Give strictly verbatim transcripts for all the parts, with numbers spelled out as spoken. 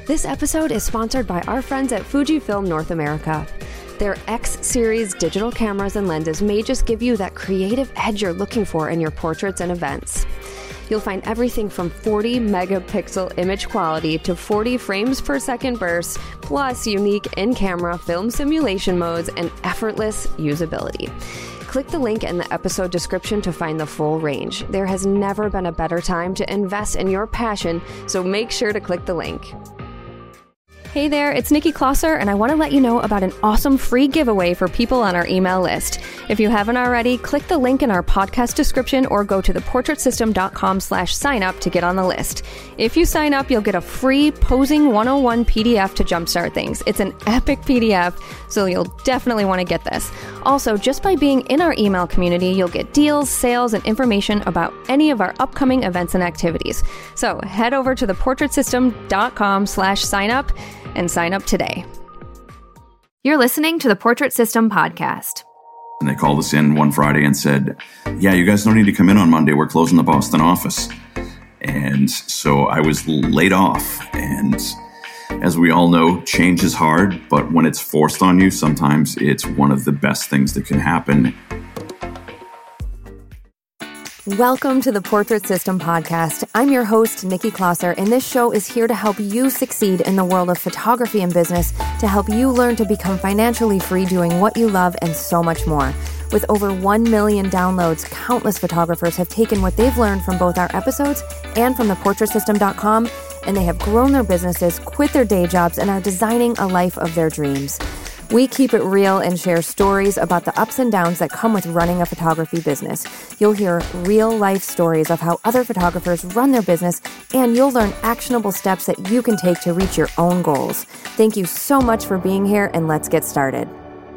This episode is sponsored by our friends at Fujifilm North America. Their X-Series digital cameras and lenses may just give you that creative edge you're looking for in your portraits and events. You'll find everything from forty megapixel image quality to forty frames per second bursts, plus unique in-camera film simulation modes and effortless usability. Click the link in the episode description to find the full range. There has never been a better time to invest in your passion, so make sure to click the link. Hey there, it's Nikki Klosser, and I want to let you know about an awesome free giveaway for people on our email list. If you haven't already, click the link in our podcast description or go to theportraitsystem.com slash sign up to get on the list. If you sign up, you'll get a free Posing one oh one P D F to jumpstart things. It's an epic P D F, so you'll definitely want to get this. Also, just by being in our email community, you'll get deals, sales, and information about any of our upcoming events and activities. So head over to theportraitsystem.com slash sign up and sign up today. You're listening to the Portrait System podcast. And they called us in one Friday and said, yeah, you guys don't need to come in on Monday. We're closing the Boston office. And so I was laid off. And as we all know, change is hard, but when it's forced on you, sometimes it's one of the best things that can happen. Welcome to the Portrait System podcast. I'm your host, Nikki Klosser, and this show is here to help you succeed in the world of photography and business, to help you learn to become financially free doing what you love and so much more. With over one million downloads, countless photographers have taken what they've learned from both our episodes and from the portrait system dot com, and they have grown their businesses, quit their day jobs, and are designing a life of their dreams. We keep it real and share stories about the ups and downs that come with running a photography business. You'll hear real-life stories of how other photographers run their business, and you'll learn actionable steps that you can take to reach your own goals. Thank you so much for being here, and let's get started.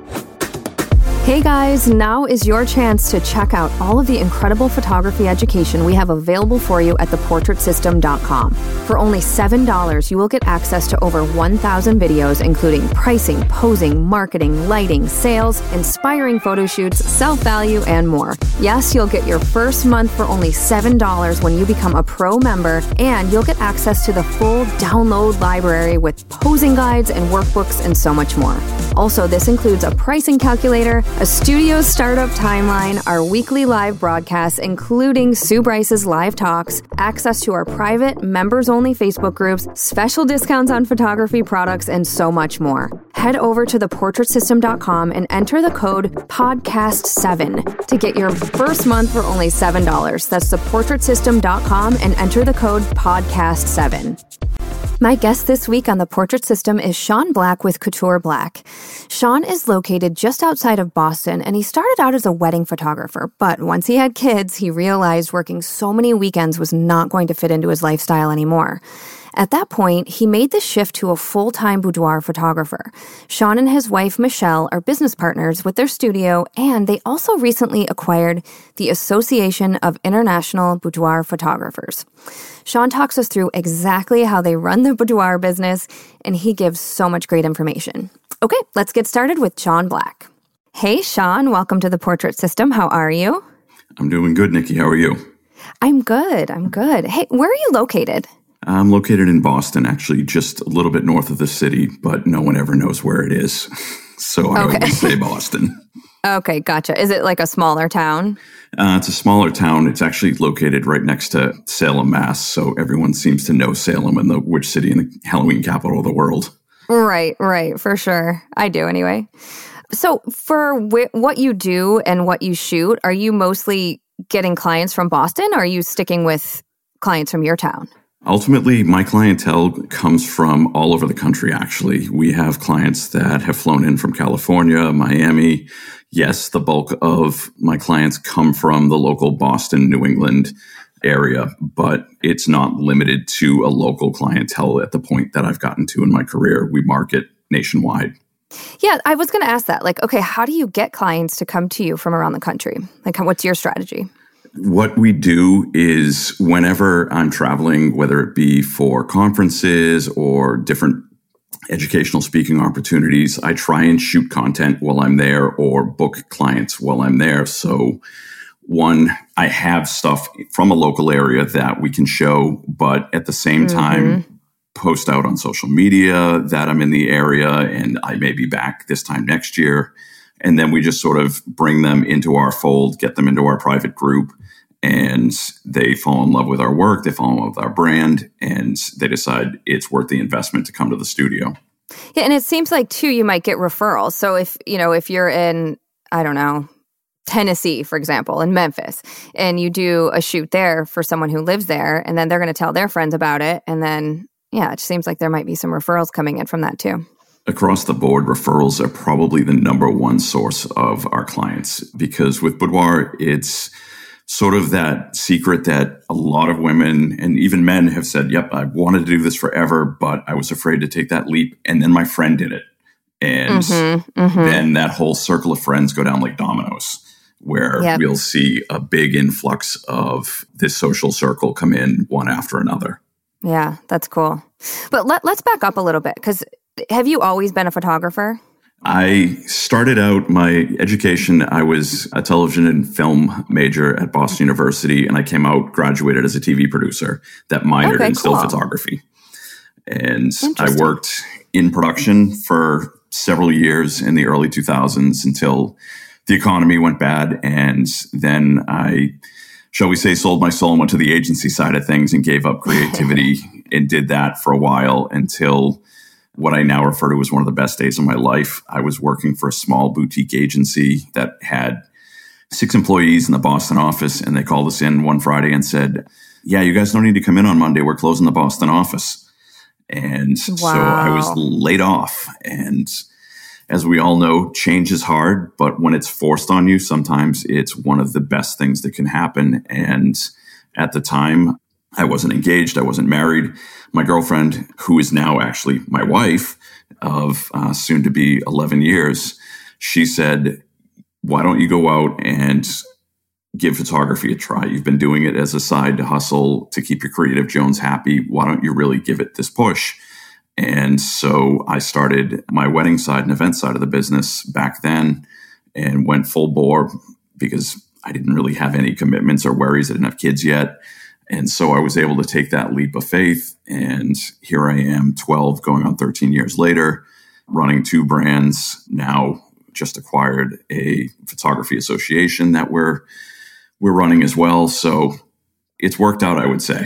Hey guys, now is your chance to check out all of the incredible photography education we have available for you at the portrait system dot com. For only seven dollars, you will get access to over one thousand videos, including pricing, posing, marketing, lighting, sales, inspiring photo shoots, self-value, and more. Yes, you'll get your first month for only seven dollars when you become a pro member, and you'll get access to the full download library with posing guides and workbooks and so much more. Also, this includes a pricing calculator, a studio startup timeline, our weekly live broadcasts, including Sue Bryce's live talks, access to our private, members-only Facebook groups, special discounts on photography products, and so much more. Head over to the portrait system dot com and enter the code podcast seven to get your first month for only seven dollars. That's the portrait system dot com and enter the code podcast seven. My guest this week on the Portrait System is Sean Black with Couture Black. Sean is located just outside of Boston, and he started out as a wedding photographer, but once he had kids, he realized working so many weekends was not going to fit into his lifestyle anymore. At that point, he made the shift to a full-time boudoir photographer. Sean and his wife, Michelle, are business partners with their studio, and they also recently acquired the Association of International Boudoir Photographers. Sean talks us through exactly how they run the boudoir business, and he gives so much great information. Okay, let's get started with Sean Black. Hey, Sean, welcome to the Portrait System. How are you? I'm doing good, Nikki. How are you? I'm good. I'm good. Hey, where are you located? I'm located in Boston, actually, just a little bit north of the city, but no one ever knows where it is. So I okay. always say Boston. Okay, gotcha. Is it like a smaller town? Uh, it's a smaller town. It's actually located right next to Salem, Mass. So everyone seems to know Salem and the witch city and the Halloween capital of the world. Right, right, for sure. I do anyway. So for wh- what you do and what you shoot, are you mostly getting clients from Boston, or are you sticking with clients from your town? Ultimately, my clientele comes from all over the country, actually. We have clients that have flown in from California, Miami. Yes, the bulk of my clients come from the local Boston, New England area, but it's not limited to a local clientele at the point that I've gotten to in my career. We market nationwide. Yeah, I was going to ask that. Like, okay, how do you get clients to come to you from around the country? Like, what's your strategy? What we do is whenever I'm traveling, whether it be for conferences or different educational speaking opportunities, I try and shoot content while I'm there or book clients while I'm there. So one, I have stuff from a local area that we can show, but at the same mm-hmm. time, post out on social media that I'm in the area and I may be back this time next year. And then we just sort of bring them into our fold, get them into our private group, and they fall in love with our work. They fall in love with our brand, and they decide it's worth the investment to come to the studio. Yeah, and it seems like, too, you might get referrals. So if, you know, if you're in, I don't know, Tennessee, for example, in Memphis, and you do a shoot there for someone who lives there, and then they're going to tell their friends about it. And then, yeah, it seems like there might be some referrals coming in from that too. Across the board, referrals are probably the number one source of our clients, because with Boudoir, it's sort of that secret that a lot of women and even men have said, yep, I wanted to do this forever, but I was afraid to take that leap. And then my friend did it. And mm-hmm, mm-hmm. then that whole circle of friends go down like dominoes, where yep. we'll see a big influx of this social circle come in one after another. Yeah, that's cool. But let, let's back up a little bit, because have you always been a photographer? I started out my education. I was a television and film major at Boston University, and I came out, graduated as a T V producer that minored okay, in cool. still photography. And I worked in production for several years in the early two thousands until the economy went bad. And then I, shall we say, sold my soul and went to the agency side of things and gave up creativity and did that for a while until what I now refer to as one of the best days of my life. I was working for a small boutique agency that had six employees in the Boston office, and they called us in one Friday and said, yeah, you guys don't need to come in on Monday. We're closing the Boston office. And wow. so I was laid off. And as we all know, change is hard, but when it's forced on you, sometimes it's one of the best things that can happen. And at the time, I wasn't engaged. I wasn't married. My girlfriend, who is now actually my wife of uh, soon to be eleven years, she said, why don't you go out and give photography a try? You've been doing it as a side hustle to keep your creative Jones happy. Why don't you really give it this push? And so I started my wedding side and event side of the business back then and went full bore because I didn't really have any commitments or worries. I didn't have kids yet. And so I was able to take that leap of faith. And here I am, twelve going on thirteen years later, running two brands. Now just acquired a photography association that we're we're running as well. So it's worked out, I would say.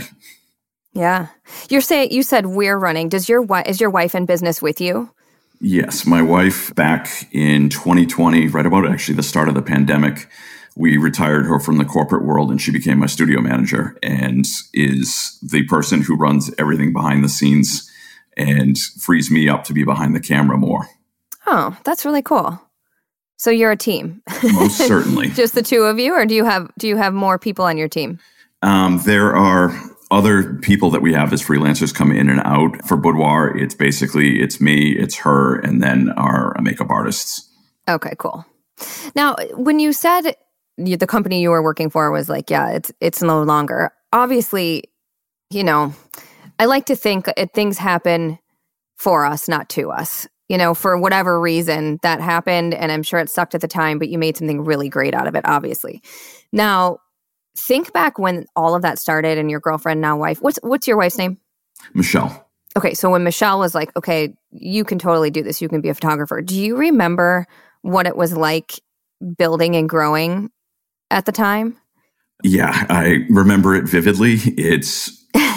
Yeah. You're saying, you said we're running. Does your wife, is your wife in business with you? Yes. My wife, back in twenty twenty, right about actually the start of the pandemic, we retired her from the corporate world and she became my studio manager and is the person who runs everything behind the scenes and frees me up to be behind the camera more. Oh, that's really cool. So you're a team. Most certainly. Just the two of you, or do you have do you have more people on your team? Um, there are other people that we have as freelancers come in and out. For Boudoir, it's basically, it's me, it's her, and then our makeup artists. Okay, cool. Now, when you said you, the company you were working for was like, yeah, it's it's no longer. Obviously, you know, I like to think it, things happen for us, not to us. You know, for whatever reason that happened, and I'm sure it sucked at the time, but you made something really great out of it, obviously. Now, think back when all of that started and your girlfriend, now wife, what's what's your wife's name? Michelle. Okay, so when Michelle was like, okay, you can totally do this, you can be a photographer. Do you remember what it was like building and growing at the time? Yeah, I remember it vividly. It's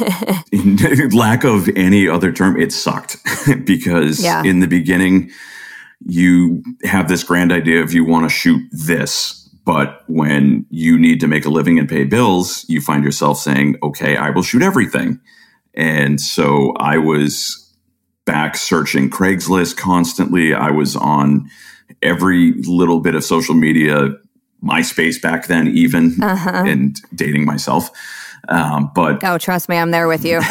lack of any other term, it sucked because yeah. in the beginning, you have this grand idea of you want to shoot this. But when you need to make a living and pay bills, you find yourself saying, okay, I will shoot everything. And so I was back searching Craigslist constantly. I was on every little bit of social media, MySpace back then even, uh-huh. and dating myself. Um, but oh, trust me, I'm there with you.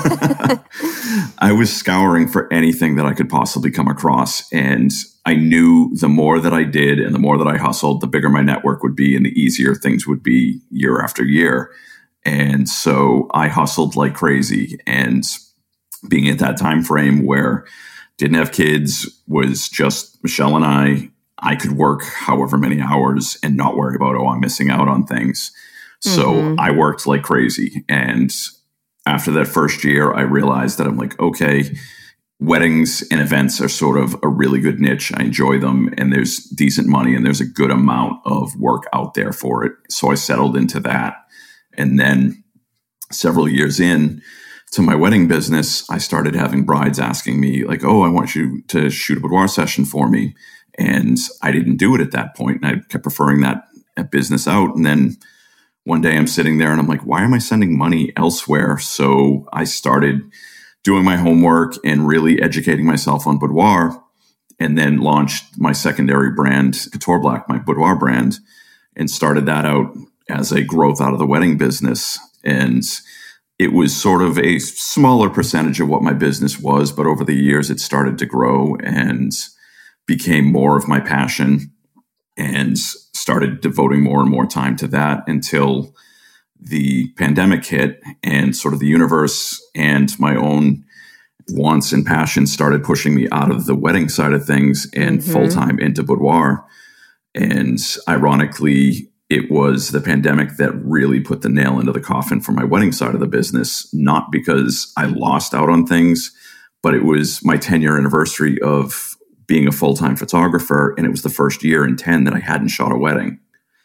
I was scouring for anything that I could possibly come across. And I knew the more that I did and the more that I hustled, the bigger my network would be and the easier things would be year after year. And so I hustled like crazy. And being at that time frame where didn't have kids, was just Michelle and I, I could work however many hours and not worry about, oh, I'm missing out on things. So mm-hmm. I worked like crazy, and after that first year, I realized that I'm like, okay, weddings and events are sort of a really good niche. I enjoy them, and there's decent money and there's a good amount of work out there for it. So I settled into that. And then several years in to my wedding business, I started having brides asking me like, oh, I want you to shoot a boudoir session for me. And I didn't do it at that point. And I kept preferring that business out. And then one day I'm sitting there and I'm like, why am I sending money elsewhere? So I started doing my homework and really educating myself on boudoir, and then launched my secondary brand, Couture Black, my boudoir brand, and started that out as a growth out of the wedding business. And it was sort of a smaller percentage of what my business was, but over the years it started to grow and became more of my passion, and started devoting more and more time to that until the pandemic hit, and sort of the universe and my own wants and passions started pushing me out of the wedding side of things and mm-hmm. full-time into boudoir. And ironically, it was the pandemic that really put the nail into the coffin for my wedding side of the business, not because I lost out on things, but it was my ten-year anniversary of being a full-time photographer, and it was the first year in ten that I hadn't shot a wedding.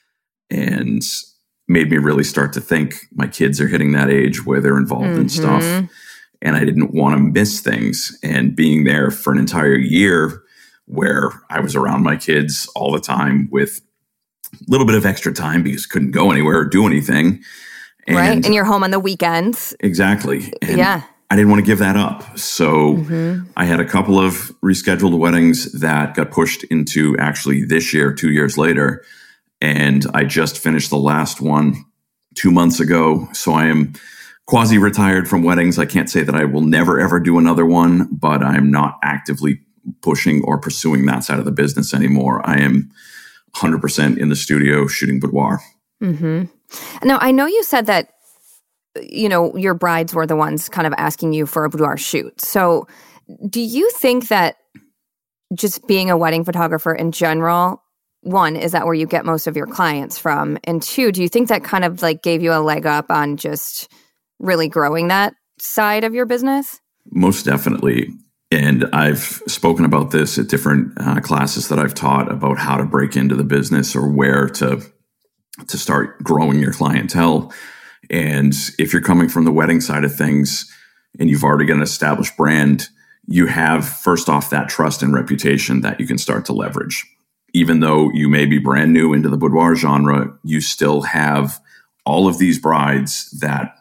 And made me really start to think my kids are hitting that age where they're involved mm-hmm. in stuff. And I didn't want to miss things. And being there for an entire year where I was around my kids all the time with a little bit of extra time because I couldn't go anywhere or do anything. And right. And you're home on the weekends. Exactly. And yeah. I didn't want to give that up. So mm-hmm. I had a couple of rescheduled weddings that got pushed into actually this year, two years later. And I just finished the last one two months ago. So I am quasi-retired from weddings. I can't say that I will never, ever do another one, but I'm not actively pushing or pursuing that side of the business anymore. I am one hundred percent in the studio shooting boudoir. Mm-hmm. Now, I know you said that, you know, your brides were the ones kind of asking you for a boudoir shoot. So do you think that just being a wedding photographer in general, one, is that where you get most of your clients from? And two, do you think that kind of like gave you a leg up on just really growing that side of your business? Most definitely. And I've spoken about this at different uh, classes that I've taught about how to break into the business or where to, to start growing your clientele. And if you're coming from the wedding side of things and you've already got an established brand, you have, first off, that trust and reputation that you can start to leverage. Even though you may be brand new into the boudoir genre, you still have all of these brides that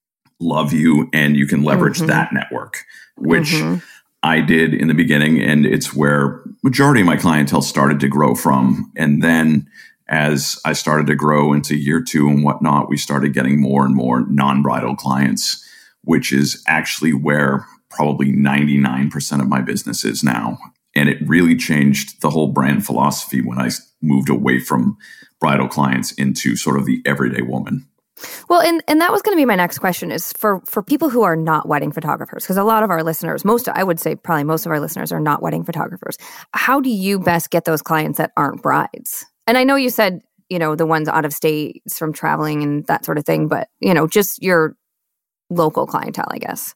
love you, and you can leverage mm-hmm. that network, which mm-hmm. I did in the beginning. And it's where majority of my clientele started to grow from. And then as I started to grow into year two and whatnot, we started getting more and more non-bridal clients, which is actually where probably ninety-nine percent of my business is now. And it really changed the whole brand philosophy when I moved away from bridal clients into sort of the everyday woman. Well, and, and that was going to be my next question is for, for people who are not wedding photographers, because a lot of our listeners, most, I would say probably most of our listeners are not wedding photographers. How do you best get those clients that aren't brides? And I know you said, you know, the ones out of state from traveling and that sort of thing, but, you know, just your local clientele, I guess.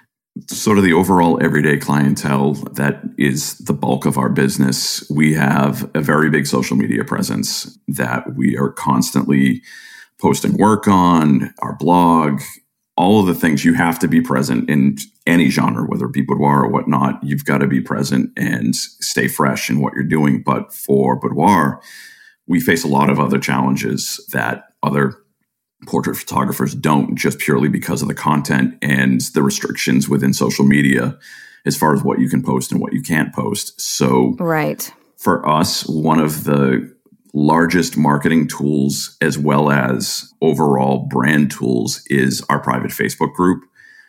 Sort of the overall everyday clientele that is the bulk of our business. We have a very big social media presence that we are constantly posting work on, our blog, all of the things. You have to be present in any genre, whether it be boudoir or whatnot. You've got to be present and stay fresh in what you're doing. But for boudoir, we face a lot of other challenges that other portrait photographers don't, just purely because of the content and the restrictions within social media as far as what you can post and what you can't post. So right. For us, one of the largest marketing tools as well as overall brand tools is our private Facebook group,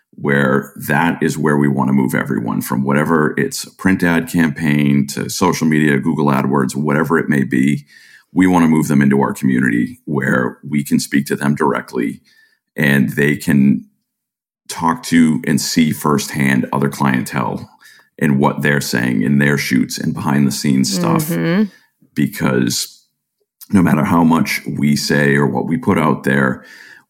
where that is where we want to move everyone from, whatever it's a print ad campaign to social media, Google AdWords, whatever it may be. We want to move them into our community where we can speak to them directly and they can talk to and see firsthand other clientele and what they're saying in their shoots and behind the scenes stuff. Mm-hmm. Because no matter how much we say or what we put out there,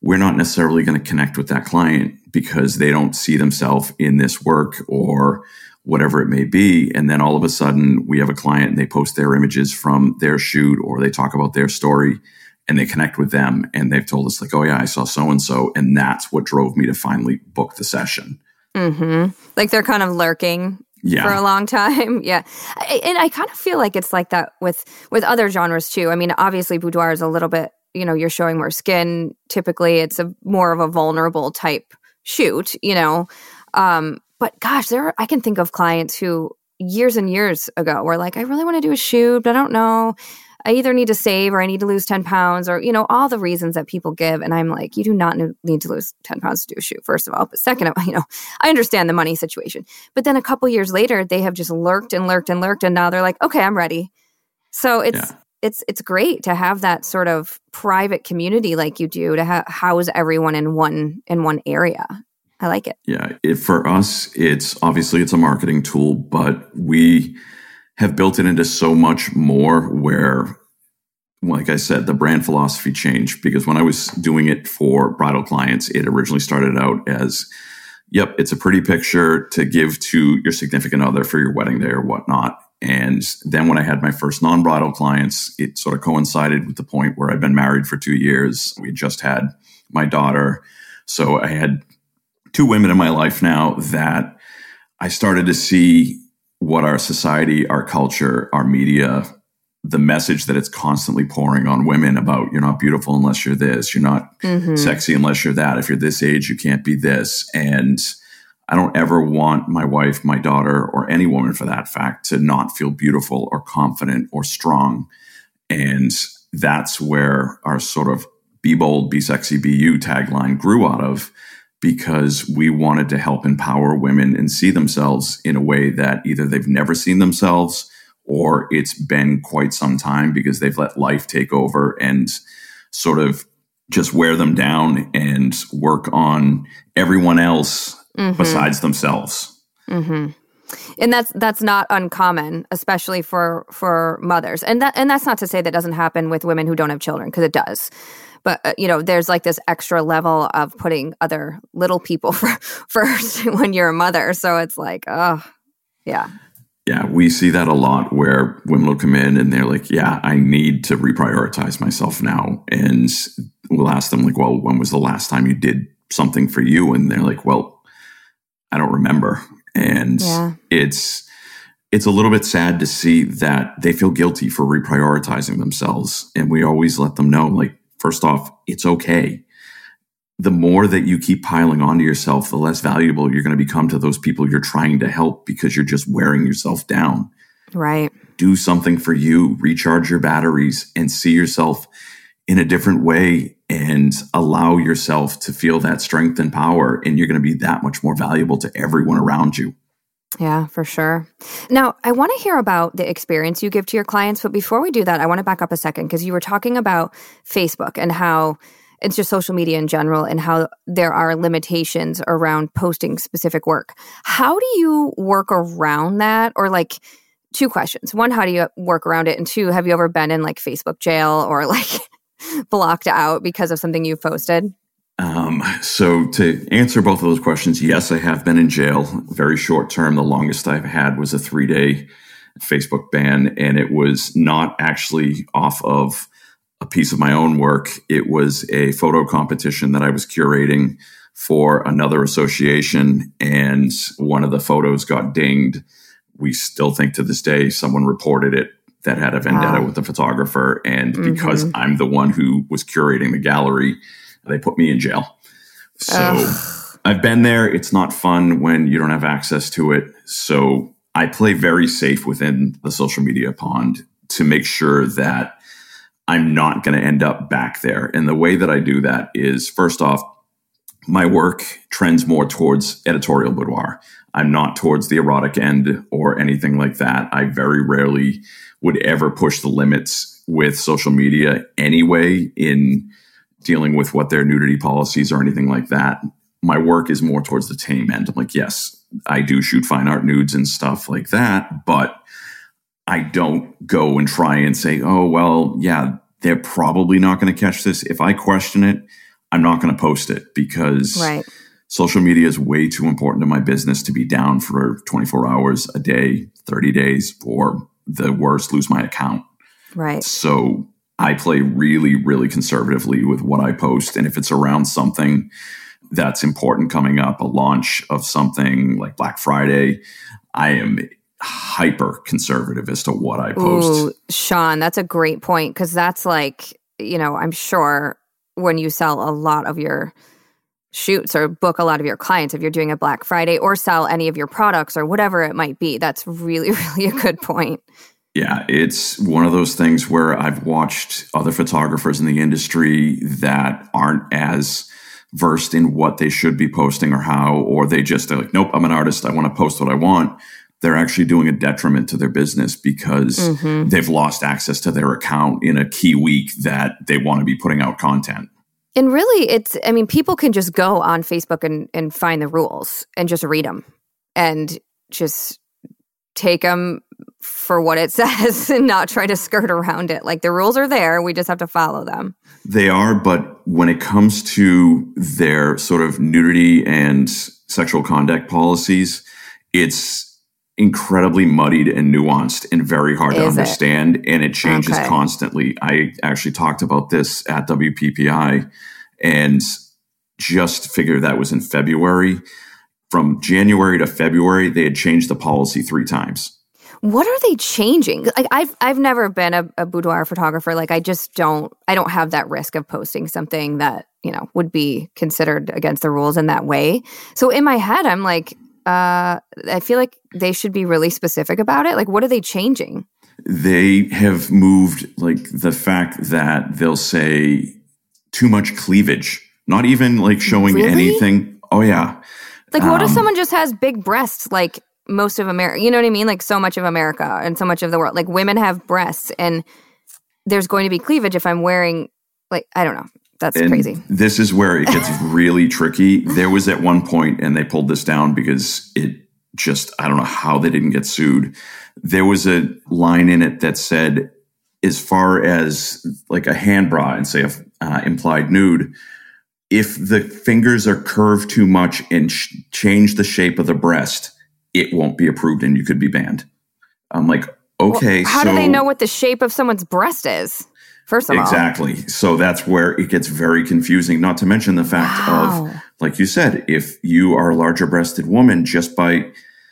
we're not necessarily going to connect with that client because they don't see themselves in this work or whatever it may be. And then all of a sudden we have a client and they post their images from their shoot or they talk about their story and they connect with them. And they've told us like, oh yeah, I saw so-and-so. And that's what drove me to finally book the session. Mm-hmm. Like they're kind of lurking yeah. for a long time. Yeah. I, and I kind of feel like it's like that with, with other genres too. I mean, obviously boudoir is a little bit, you know, you're showing more skin. Typically it's a more of a vulnerable type shoot, you know. Um, but gosh, there are, I can think of clients who years and years ago were like, I really want to do a shoot, but I don't know. I either need to save or I need to lose ten pounds or, you know, all the reasons that people give. And I'm like, you do not need to lose ten pounds to do a shoot, first of all. But second of all, you know, I understand the money situation. But then a couple years later, they have just lurked and lurked and lurked. And now they're like, okay, I'm ready. So it's, yeah. it's, it's great to have that sort of private community like you do to ha- house everyone in one, in one area. I like it. Yeah. It, for us, it's obviously it's a marketing tool, but we have built it into so much more where, like I said, the brand philosophy changed because when I was doing it for bridal clients, it originally started out as, yep, it's a pretty picture to give to your significant other for your wedding day or whatnot. And then when I had my first non-bridal clients, it sort of coincided with the point where I'd been married for two years. We just had my daughter. So I had two women in my life now that I started to see what our society, our culture, our media, the message that it's constantly pouring on women about you're not beautiful unless you're this, you're not mm-hmm. sexy unless you're that. If you're this age, you can't be this. And I don't ever want my wife, my daughter, or any woman for that fact to not feel beautiful or confident or strong. And that's where our sort of be bold, be sexy, be you tagline grew out of, because we wanted to help empower women and see themselves in a way that either they've never seen themselves or it's been quite some time because they've let life take over and sort of just wear them down and work on everyone else mm-hmm. besides themselves. Mm-hmm. And that's that's not uncommon, especially for for mothers. And that and that's not to say that doesn't happen with women who don't have children, because it does. But, uh, you know, there's like this extra level of putting other little people for, first when you're a mother. So it's like, oh, yeah. Yeah, we see that a lot where women will come in and they're like, yeah, I need to reprioritize myself now. And we'll ask them like, well, when was the last time you did something for you? And they're like, well, I don't remember. And yeah. it's it's a little bit sad to see that they feel guilty for reprioritizing themselves. And we always let them know, like, first off, it's okay. The more that you keep piling onto yourself, the less valuable you're going to become to those people you're trying to help because you're just wearing yourself down. Right. Do something for you, recharge your batteries, and see yourself in a different way and allow yourself to feel that strength and power. And you're going to be that much more valuable to everyone around you. Yeah, for sure. Now, I want to hear about the experience you give to your clients. But before we do that, I want to back up a second because you were talking about Facebook and how it's just social media in general and how there are limitations around posting specific work. How do you work around that? Or like two questions. One, how do you work around it? And two, have you ever been in like Facebook jail or like blocked out because of something you've posted? Um, so to answer both of those questions, yes, I have been in jail. Very short term. The longest I've had was a three day Facebook ban. And it was not actually off of a piece of my own work. It was a photo competition that I was curating for another association. And one of the photos got dinged. We still think to this day, someone reported it that had a vendetta wow. with the photographer. And mm-hmm. because I'm the one who was curating the gallery, they put me in jail. So Ugh. I've been there. It's not fun when you don't have access to it. So I play very safe within the social media pond to make sure that I'm not going to end up back there. And the way that I do that is, first off, my work trends more towards editorial boudoir. I'm not towards the erotic end or anything like that. I very rarely would ever push the limits with social media anyway in dealing with what their nudity policies or anything like that. My work is more towards the tame end. I'm like, yes, I do shoot fine art nudes and stuff like that, but I don't go and try and say, oh, well, yeah, they're probably not going to catch this. If I question it, I'm not going to post it because right. social media is way too important to my business to be down for twenty-four hours a day, thirty days, or the worst, lose my account. Right. So I play really, really conservatively with what I post. And if it's around something that's important coming up, a launch of something like Black Friday, I am hyper conservative as to what I post. Ooh, Sean, that's a great point, because that's like, you know, I'm sure when you sell a lot of your shoots or book a lot of your clients, if you're doing a Black Friday or sell any of your products or whatever it might be, that's really, really a good point. Yeah, it's one of those things where I've watched other photographers in the industry that aren't as versed in what they should be posting or how, or they just are like, nope, I'm an artist, I want to post what I want. They're actually doing a detriment to their business because mm-hmm. they've lost access to their account in a key week that they want to be putting out content. And really, it's, I mean, people can just go on Facebook and, and find the rules and just read them and just take them for what it says and not try to skirt around it. Like, the rules are there. We just have to follow them. They are, but when it comes to their sort of nudity and sexual conduct policies, it's incredibly muddied and nuanced and very hard Is to understand. It? And it changes okay. constantly. I actually talked about this at W P P I and just figured that was in February. From January to February, they had changed the policy three times. What are they changing? Like, I've I've never been a, a boudoir photographer. Like, I just don't, I don't have that risk of posting something that, you know, would be considered against the rules in that way. So in my head, I'm like, uh, I feel like they should be really specific about it. Like, what are they changing? They have moved, like, the fact that they'll say too much cleavage, not even like showing really? anything. Oh, yeah. Like, what um, if someone just has big breasts, like most of America? You know what I mean? Like, so much of America and so much of the world. Like, women have breasts, and there's going to be cleavage if I'm wearing, like, I don't know. That's and crazy. This is where it gets really tricky. There was at one point, and they pulled this down because it just, I don't know how they didn't get sued. There was a line in it that said, as far as like a hand bra and say a uh, implied nude, if the fingers are curved too much and sh- change the shape of the breast, it won't be approved and you could be banned. I'm like, okay. Well, how so, do they know what the shape of someone's breast is? First of exactly. all. Exactly. So that's where it gets very confusing, not to mention the fact wow. of, like you said, if you are a larger breasted woman, just by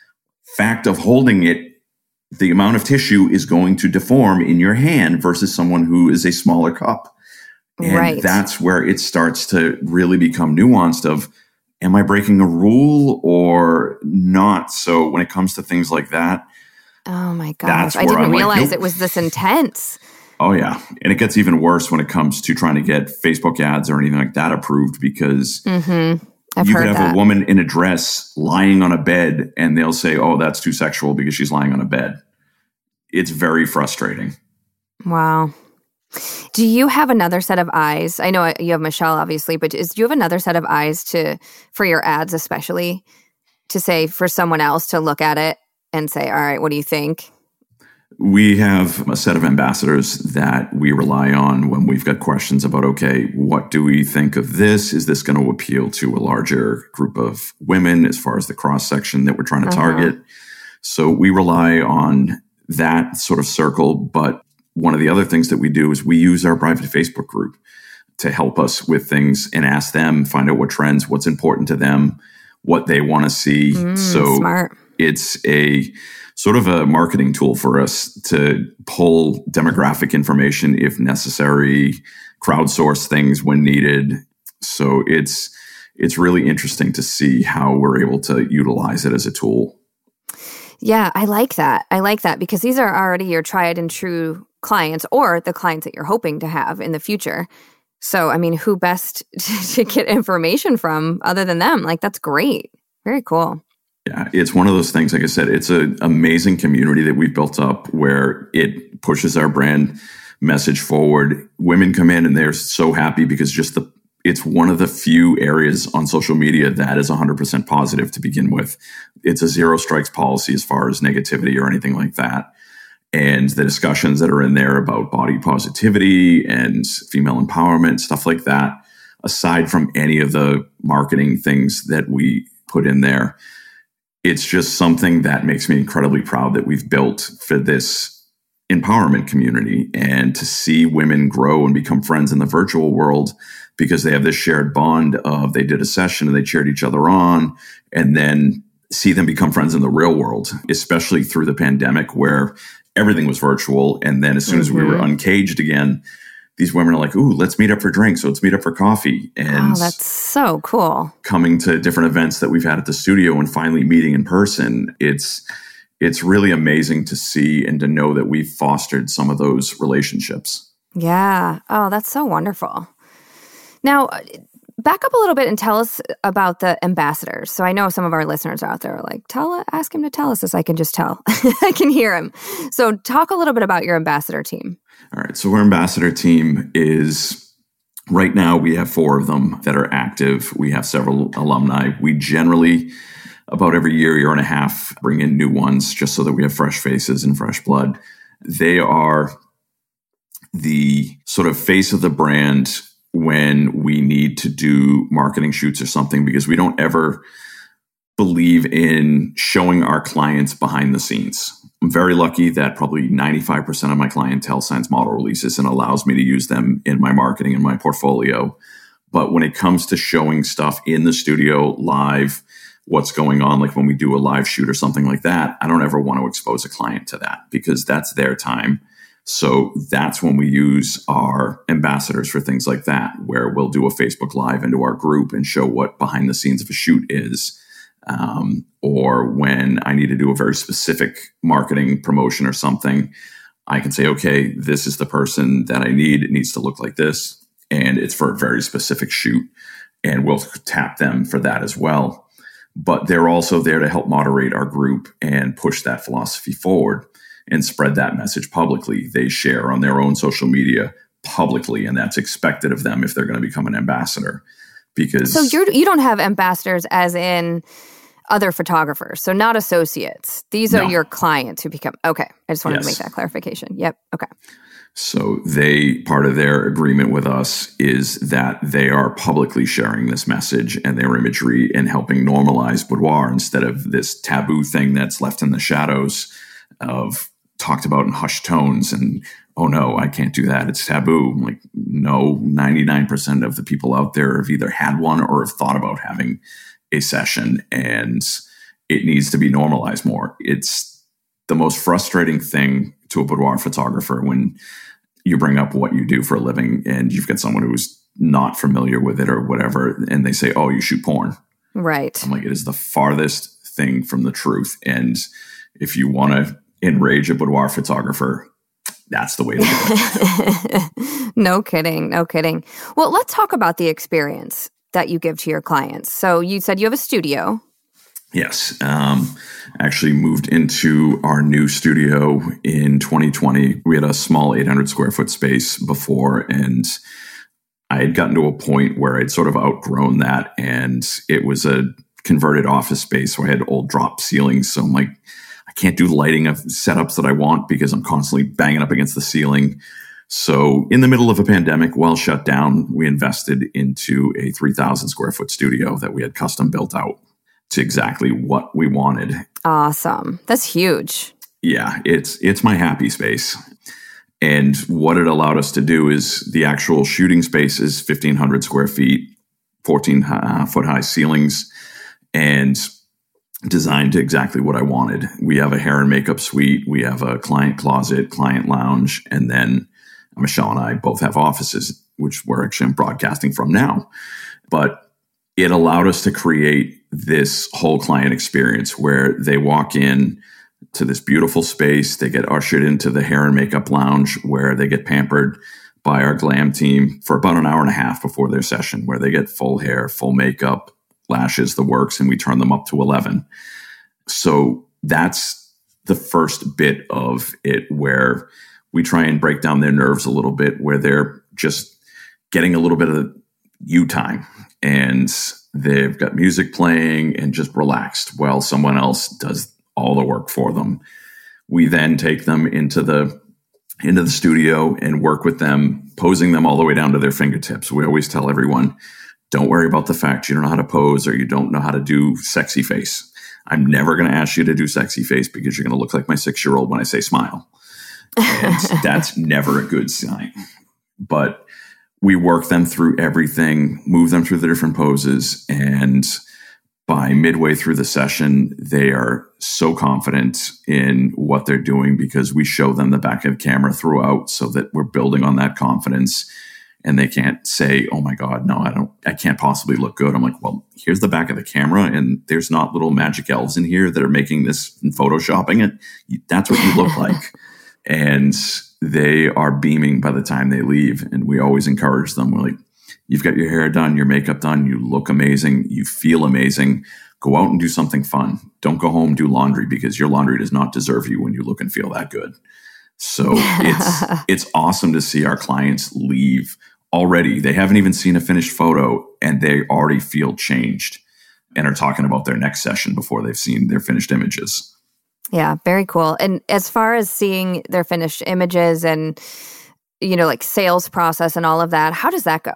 fact of holding it, the amount of tissue is going to deform in your hand versus someone who is a smaller cup. And right. that's where it starts to really become nuanced of, am I breaking a rule or not? So when it comes to things like that. Oh my gosh. I didn't I'm realize like, nope. it was this intense. Oh, yeah. And it gets even worse when it comes to trying to get Facebook ads or anything like that approved because mm-hmm. I've you heard could have that. a woman in a dress lying on a bed and they'll say, oh, that's too sexual because she's lying on a bed. It's very frustrating. Wow. Do you have another set of eyes? I know you have Michelle, obviously, but is, do you have another set of eyes to for your ads, especially to say for someone else to look at it and say, all right, what do you think? We have a set of ambassadors that we rely on when we've got questions about, okay, what do we think of this? Is this going to appeal to a larger group of women as far as the cross-section that we're trying to uh-huh. target? So we rely on that sort of circle. But one of the other things that we do is we use our private Facebook group to help us with things and ask them, find out what trends, what's important to them, what they want to see. Mm, so smart. It's a sort of a marketing tool for us to pull demographic information if necessary, crowdsource things when needed. So it's it's really interesting to see how we're able to utilize it as a tool. Yeah, I like that. I like that because these are already your tried and true clients or the clients that you're hoping to have in the future. So, I mean, who best to get information from other than them? Like, that's great. Very cool. Yeah, it's one of those things, like I said, it's an amazing community that we've built up where it pushes our brand message forward. Women come in and they're so happy because just the it's one of the few areas on social media that is one hundred percent positive to begin with. It's a zero strikes policy as far as negativity or anything like that. And the discussions that are in there about body positivity and female empowerment, stuff like that, aside from any of the marketing things that we put in there, it's just something that makes me incredibly proud that we've built for this empowerment community, and to see women grow and become friends in the virtual world because they have this shared bond of they did a session and they cheered each other on, and then see them become friends in the real world, especially through the pandemic where everything was virtual. And then as soon mm-hmm. as we were uncaged again, these women are like, ooh, let's meet up for drinks. So let's meet up for coffee. And oh, that's so cool. Coming to different events that we've had at the studio and finally meeting in person. It's, it's really amazing to see and to know that we've fostered some of those relationships. Yeah. Oh, that's so wonderful. Now, back up a little bit and tell us about the ambassadors. So I know some of our listeners out there are like, tell, ask him to tell us this. I can just tell. I can hear him. So talk a little bit about your ambassador team. All right. So our ambassador team is, right now we have four of them that are active. We have several alumni. We generally, about every year, year and a half, bring in new ones just so that we have fresh faces and fresh blood. They are the sort of face of the brand when we need to do marketing shoots or something, because we don't ever believe in showing our clients behind the scenes. I'm very lucky that probably ninety-five percent of my clientele signs model releases and allows me to use them in my marketing and my portfolio. But when it comes to showing stuff in the studio live, what's going on, like when we do a live shoot or something like that, I don't ever want to expose a client to that because that's their time. So that's when we use our ambassadors for things like that, where we'll do a Facebook Live into our group and show what behind the scenes of a shoot is. Um, or when I need to do a very specific marketing promotion or something, I can say, okay, this is the person that I need. It needs to look like this. And it's for a very specific shoot. And we'll tap them for that as well. But they're also there to help moderate our group and push that philosophy forward and spread that message publicly. They share on their own social media publicly, and that's expected of them if they're going to become an ambassador. Because so you're, you don't have ambassadors as in other photographers, so not associates. These are no. your clients who become, okay. I just wanted yes. to make that clarification. Yep. Okay. So they, part of their agreement with us is that they are publicly sharing this message and their imagery and helping normalize boudoir instead of this taboo thing that's left in the shadows of talked about in hushed tones and, oh no, I can't do that. It's taboo. I'm like, no, ninety-nine percent of the people out there have either had one or have thought about having a session, and it needs to be normalized more. It's the most frustrating thing to a boudoir photographer when you bring up what you do for a living and you've got someone who's not familiar with it or whatever, and they say, oh, you shoot porn. Right. I'm like, it is the farthest thing from the truth. And if you want to enrage a boudoir photographer, that's the way to do it. No kidding. No kidding. Well, let's talk about the experience that you give to your clients. So you said you have a studio. Yes. Um, actually moved into our new studio in twenty twenty. We had a small eight hundred square foot space before, and I had gotten to a point where I'd sort of outgrown that, and it was a converted office space. So I had old drop ceilings. So I'm like, I can't do lighting of setups that I want because I'm constantly banging up against the ceiling. So in the middle of a pandemic, while shut down, we invested into a three thousand square foot studio that we had custom built out to exactly what we wanted. Awesome. That's huge. Yeah, it's it's my happy space. And what it allowed us to do is the actual shooting space is fifteen hundred square feet, fourteen uh, foot high ceilings, and designed to exactly what I wanted. We have a hair and makeup suite. We have a client closet, client lounge, and then Michelle and I both have offices, which we're actually broadcasting from now. But it allowed us to create this whole client experience where they walk in to this beautiful space. They get ushered into the hair and makeup lounge where they get pampered by our glam team for about an hour and a half before their session, where they get full hair, full makeup, lashes, the works, and we turn them up to eleven. So that's the first bit of it where we try and break down their nerves a little bit, where they're just getting a little bit of you time and they've got music playing and just relaxed while someone else does all the work for them. We then take them into the into the studio and work with them, posing them all the way down to their fingertips. We always tell everyone, don't worry about the fact you don't know how to pose or you don't know how to do sexy face. I'm never going to ask you to do sexy face because you're going to look like my six-year-old when I say smile. And that's never a good sign. But we work them through everything, move them through the different poses, and by midway through the session, they are so confident in what they're doing because we show them the back of the camera throughout so that we're building on that confidence. And they can't say, oh my God, no, I don't, I can't possibly look good. I'm like, well, here's the back of the camera and there's not little magic elves in here that are making this and photoshopping it. That's what you look like. And they are beaming by the time they leave. And we always encourage them. We're like, you've got your hair done, your makeup done, you look amazing, you feel amazing. Go out and do something fun. Don't go home, do laundry because your laundry does not deserve you when you look and feel that good. So it's it's awesome to see our clients leave already. They haven't even seen a finished photo and they already feel changed and are talking about their next session before they've seen their finished images. Yeah, very cool. And as far as seeing their finished images and, you know, like sales process and all of that, how does that go?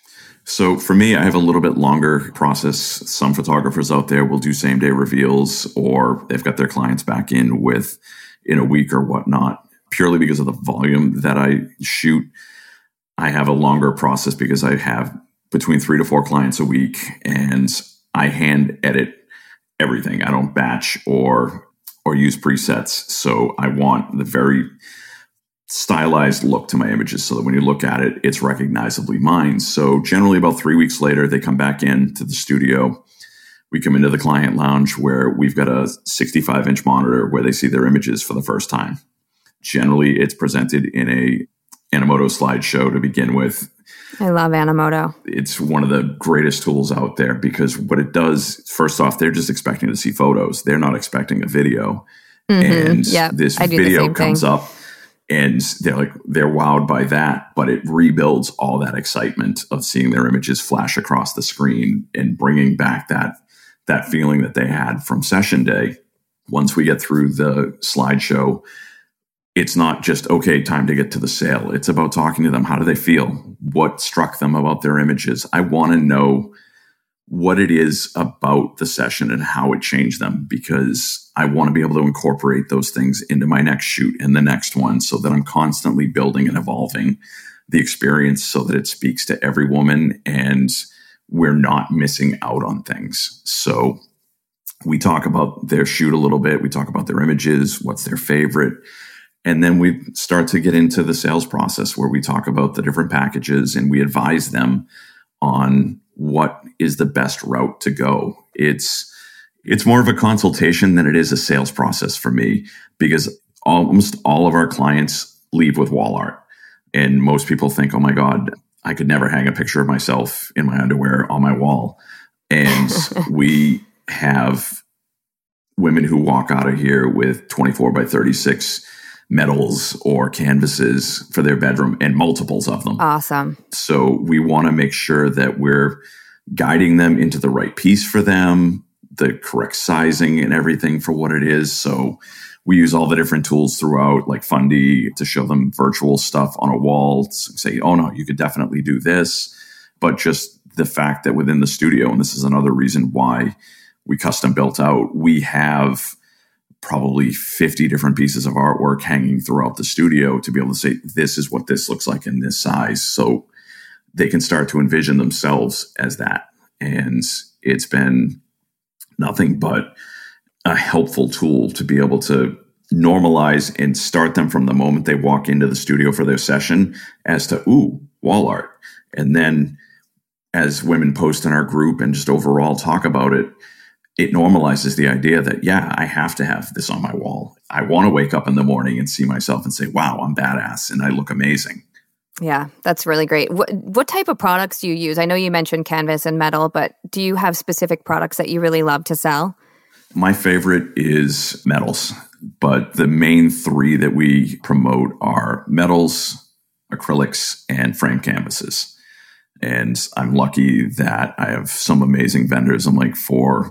So for me, I have a little bit longer process. Some photographers out there will do same day reveals or they've got their clients back in with in a week or whatnot, purely because of the volume that I shoot. I have a longer process because I have between three to four clients a week and I hand edit everything. I don't batch or or use presets. So I want the very stylized look to my images so that when you look at it, it's recognizably mine. So generally about three weeks later, they come back into the studio. We come into the client lounge where we've got a sixty-five inch monitor where they see their images for the first time. Generally, it's presented in a Animoto slideshow to begin with. I love Animoto. It's one of the greatest tools out there because what it does, first off, they're just expecting to see photos. They're not expecting a video. Mm-hmm. And yep, this video comes thing. up and they're like, they're wowed by that, but it rebuilds all that excitement of seeing their images flash across the screen and bringing back that, that feeling that they had from session day. Once we get through the slideshow, it's not just, okay, time to get to the sale. It's about talking to them. How do they feel? What struck them about their images? I want to know what it is about the session and how it changed them because I want to be able to incorporate those things into my next shoot and the next one so that I'm constantly building and evolving the experience so that it speaks to every woman and we're not missing out on things. So we talk about their shoot a little bit. We talk about their images, what's their favorite. And then we start to get into the sales process where we talk about the different packages and we advise them on what is the best route to go. It's it's more of a consultation than it is a sales process for me because almost all of our clients leave with wall art. And most people think, oh my God, I could never hang a picture of myself in my underwear on my wall. And we have women who walk out of here with twenty-four by thirty-six medals or canvases for their bedroom and multiples of them. Awesome. So we want to make sure that we're guiding them into the right piece for them, the correct sizing and everything for what it is. So we use all the different tools throughout, like Fundy, to show them virtual stuff on a wall, say, oh no, you could definitely do this. But just the fact that within the studio, and this is another reason why we custom built out, we have probably fifty different pieces of artwork hanging throughout the studio to be able to say, this is what this looks like in this size. So they can start to envision themselves as that. And it's been nothing but a helpful tool to be able to normalize and start them from the moment they walk into the studio for their session as to, ooh, wall art. And then as women post in our group and just overall talk about it, it normalizes the idea that, yeah, I have to have this on my wall. I want to wake up in the morning and see myself and say, wow, I'm badass and I look amazing. Yeah, that's really great. What, what type of products do you use? I know you mentioned canvas and metal, but do you have specific products that you really love to sell? My favorite is metals, but the main three that we promote are metals, acrylics, and frame canvases. And I'm lucky that I have some amazing vendors. I'm like, for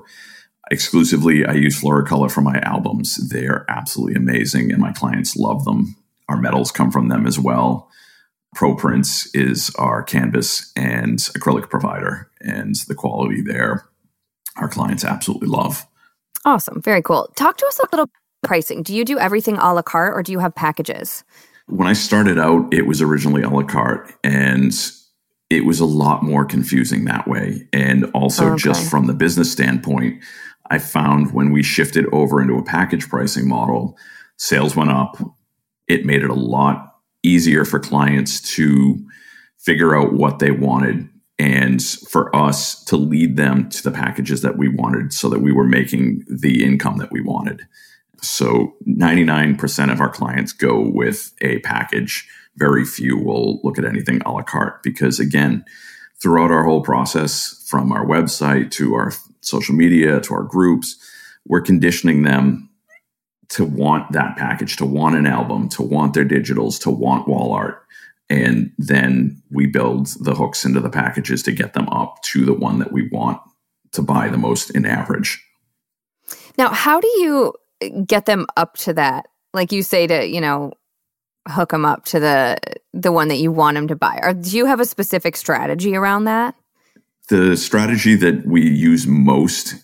exclusively, I use Floricolor for my albums. They are absolutely amazing, and my clients love them. Our metals come from them as well. ProPrints is our canvas and acrylic provider, and the quality there, our clients absolutely love. Awesome. Very cool. Talk to us a little pricing. Do you do everything a la carte or do you have packages? When I started out, it was originally a la carte, and it was a lot more confusing that way. And also okay. just from the business standpoint, I found when we shifted over into a package pricing model, sales went up. It made it a lot easier for clients to figure out what they wanted and for us to lead them to the packages that we wanted so that we were making the income that we wanted. So ninety-nine percent of our clients go with a package. Very few will look at anything a la carte because, again, throughout our whole process, from our website to our social media to our groups, we're conditioning them to want that package, to want an album, to want their digitals, to want wall art. And then we build the hooks into the packages to get them up to the one that we want to buy the most in average. Now, how do you get them up to that? Like you say to, you know, hook them up to the the one that you want them to buy. Or do you have a specific strategy around that? The strategy that we use most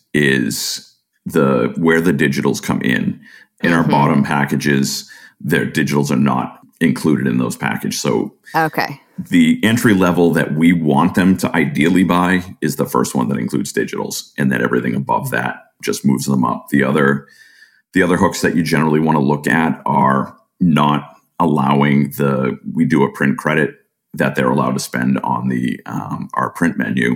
is the where the digitals come in. In mm-hmm. our bottom packages, their digitals are not included in those packages. So okay. the entry level that we want them to ideally buy is the first one that includes digitals, and then everything above that just moves them up. The other the other hooks that you generally want to look at are not allowing the, we do a print credit that they're allowed to spend on the um, our print menu.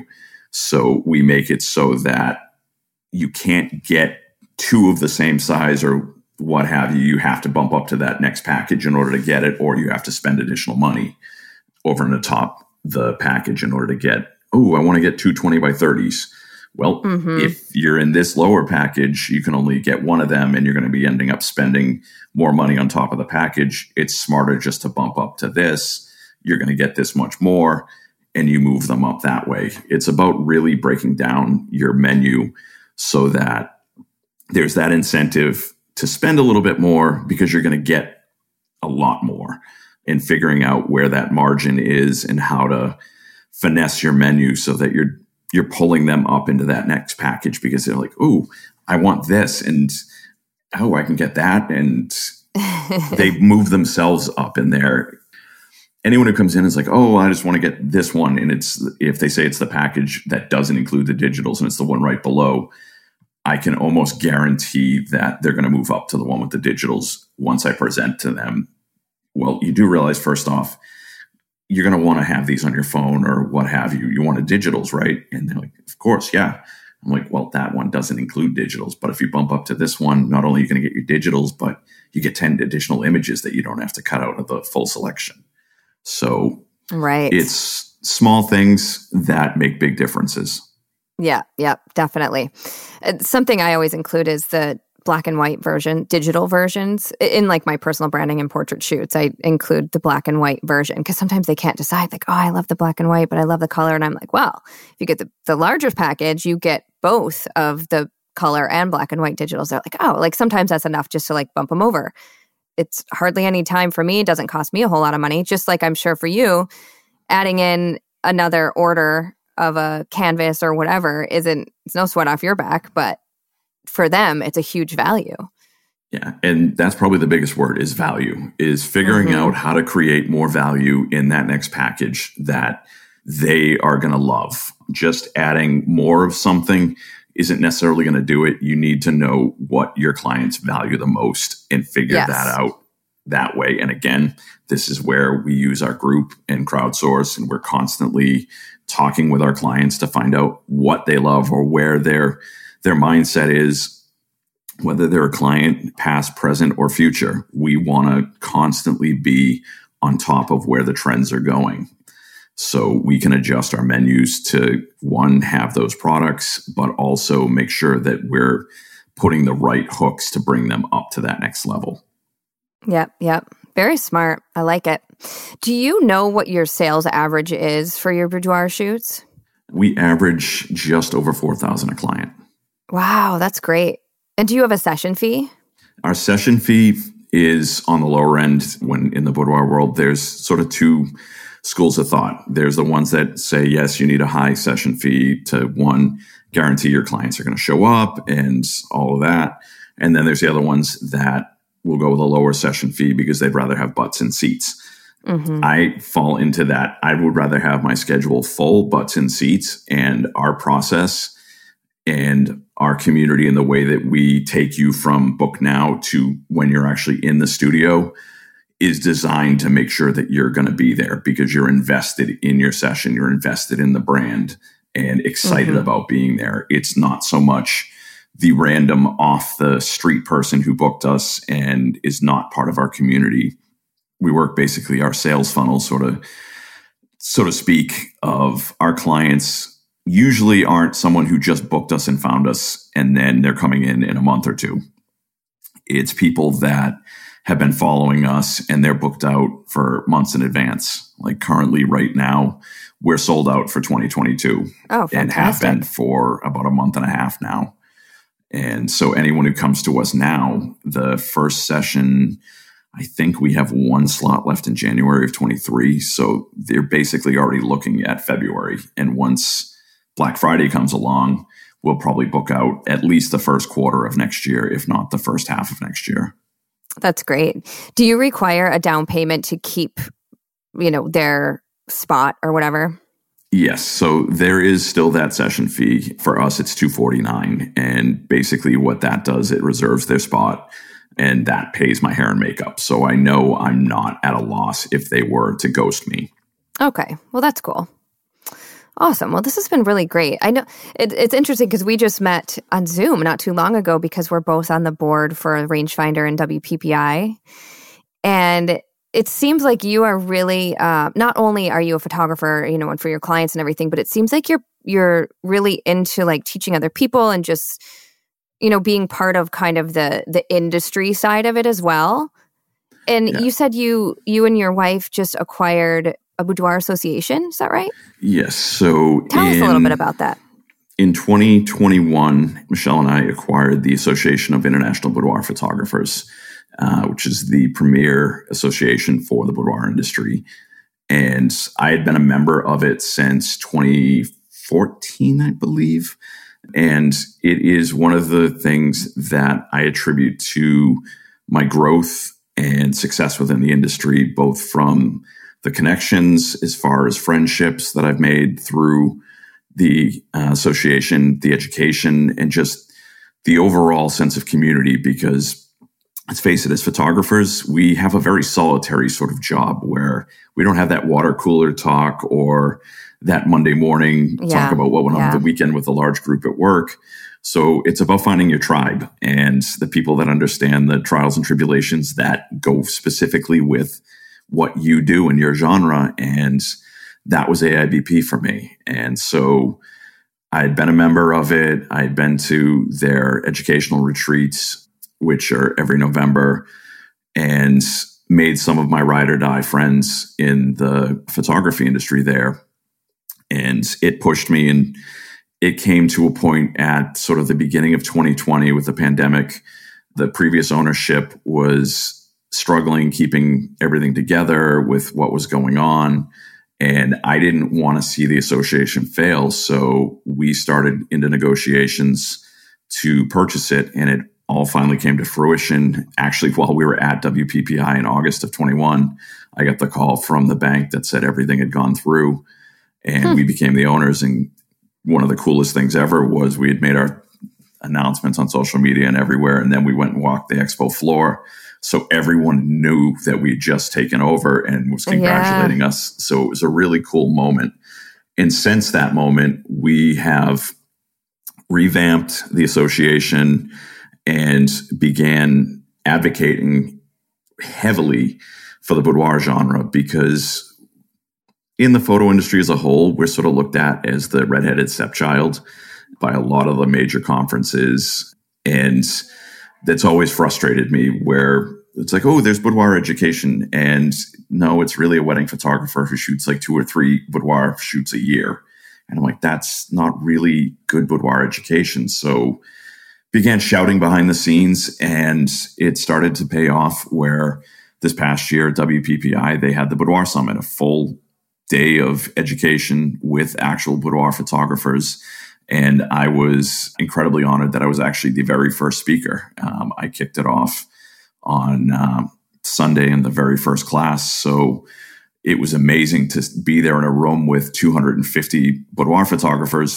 So we make it so that you can't get two of the same size or what have you. You have to bump up to that next package in order to get it, or you have to spend additional money over and atop the package in order to get, oh, I want to get two twenty by thirties. Well, mm-hmm. if you're in this lower package, you can only get one of them and you're going to be ending up spending more money on top of the package. It's smarter just to bump up to this. You're going to get this much more, and you move them up that way. It's about really breaking down your menu so that there's that incentive to spend a little bit more because you're going to get a lot more, and figuring out where that margin is and how to finesse your menu so that you're you're pulling them up into that next package because they're like, oh, I want this, and oh, I can get that. And they move themselves up in there. Anyone who comes in is like, oh, I just want to get this one. And it's, if they say it's the package that doesn't include the digitals and it's the one right below, I can almost guarantee that they're going to move up to the one with the digitals once I present to them. Well, you do realize, first off, you're going to want to have these on your phone or what have you. You want the digitals, right? And they're like, of course, yeah. I'm like, well, that one doesn't include digitals. But if you bump up to this one, not only are you going to get your digitals, but you get ten additional images that you don't have to cut out of the full selection. So right. It's small things that make big differences. Yeah, yeah, definitely. Uh, something I always include is the black and white version, digital versions. In like my personal branding and portrait shoots, I include the black and white version because sometimes they can't decide like, oh, I love the black and white, but I love the color. And I'm like, well, if you get the, the larger package, you get both of the color and black and white digitals. They're like, oh, like sometimes that's enough just to like bump them over. It's hardly any time for me. It doesn't cost me a whole lot of money, just like I'm sure for you, adding in another order of a canvas or whatever isn't, it's no sweat off your back, but for them, it's a huge value. Yeah. And that's probably the biggest word is value, is figuring mm-hmm. out how to create more value in that next package that they are going to love. Just adding more of something isn't necessarily going to do it. You need to know what your clients value the most and figure yes. that out that way. And again, this is where we use our group and crowdsource, and we're constantly talking with our clients to find out what they love or where their their mindset is, whether they're a client, past, present, or future. We want to constantly be on top of where the trends are going. So we can adjust our menus to, one, have those products, but also make sure that we're putting the right hooks to bring them up to that next level. Yep, yep. Very smart. I like it. Do you know what your sales average is for your boudoir shoots? We average just over four thousand dollars a client. Wow, that's great. And do you have a session fee? Our session fee is on the lower end. When in the boudoir world, there's sort of two schools of thought. There's the ones that say, yes, you need a high session fee to, one, guarantee your clients are going to show up and all of that. And then there's the other ones that will go with a lower session fee because they'd rather have butts in seats. Mm-hmm. I fall into that. I would rather have my schedule full, butts in seats, and our process and our community and the way that we take you from book now to when you're actually in the studio is designed to make sure that you're going to be there because you're invested in your session, you're invested in the brand and excited mm-hmm. about being there. It's not so much the random off the street person who booked us and is not part of our community. We work basically our sales funnel, sort of, so to speak, of our clients usually aren't someone who just booked us and found us and then they're coming in in a month or two. It's people that have been following us and they're booked out for months in advance. Like currently right now, we're sold out for twenty twenty-two. Oh, fantastic. And have been for about a month and a half now. And so anyone who comes to us now, the first session, I think we have one slot left in January of twenty-three. So they're basically already looking at February. And once Black Friday comes along, we'll probably book out at least the first quarter of next year, if not the first half of next year. That's great. Do you require a down payment to keep, you know, their spot or whatever? Yes. So there is still that session fee. For us, it's two hundred forty-nine dollars. And basically what that does, it reserves their spot and that pays my hair and makeup. So I know I'm not at a loss if they were to ghost me. Okay. Well, that's cool. Awesome. Well, this has been really great. I know it, it's interesting because we just met on Zoom not too long ago because we're both on the board for Rangefinder and W P P I. And it seems like you are really, uh, not only are you a photographer, you know, and for your clients and everything, but it seems like you're you're really into like teaching other people and just, you know, being part of kind of the the industry side of it as well. And yeah. you said you you and your wife just acquired a boudoir association. Is that right? Yes. So tell in, us a little bit about that. In twenty twenty-one, Michelle and I acquired the Association of International Boudoir Photographers, uh, which is the premier association for the boudoir industry. And I had been a member of it since twenty fourteen, I believe. And it is one of the things that I attribute to my growth and success within the industry, both from the connections as far as friendships that I've made through the uh, association, the education, and just the overall sense of community. Because let's face it, as photographers, we have a very solitary sort of job where we don't have that water cooler talk or that Monday morning yeah. talk about what went yeah. on the weekend with a large group at work. So it's about finding your tribe and the people that understand the trials and tribulations that go specifically with what you do in your genre. And that was A I B P for me. And so I had been a member of it. I had been to their educational retreats, which are every November, and made some of my ride or die friends in the photography industry there. And it pushed me, and it came to a point at sort of the beginning of twenty twenty with the pandemic. The previous ownership was struggling keeping everything together with what was going on. And I didn't want to see the association fail. So we started into negotiations to purchase it. And it all finally came to fruition. Actually, while we were at W P P I in August of twenty-one, I got the call from the bank that said everything had gone through and hmm. we became the owners. And one of the coolest things ever was we had made our announcements on social media and everywhere. And then we went and walked the expo floor. So everyone knew that we had just taken over and was congratulating yeah. us. So it was a really cool moment. And since that moment, we have revamped the association and began advocating heavily for the boudoir genre, because in the photo industry as a whole, we're sort of looked at as the redheaded stepchild by a lot of the major conferences. And that's always frustrated me, where it's like, oh, there's boudoir education. And no, it's really a wedding photographer who shoots like two or three boudoir shoots a year. And I'm like, that's not really good boudoir education. So began shouting behind the scenes, and it started to pay off where this past year, W P P I, they had the Boudoir Summit, a full day of education with actual boudoir photographers. And I was incredibly honored that I was actually the very first speaker. Um, I kicked it off on uh, Sunday in the very first class. So it was amazing to be there in a room with two hundred fifty boudoir photographers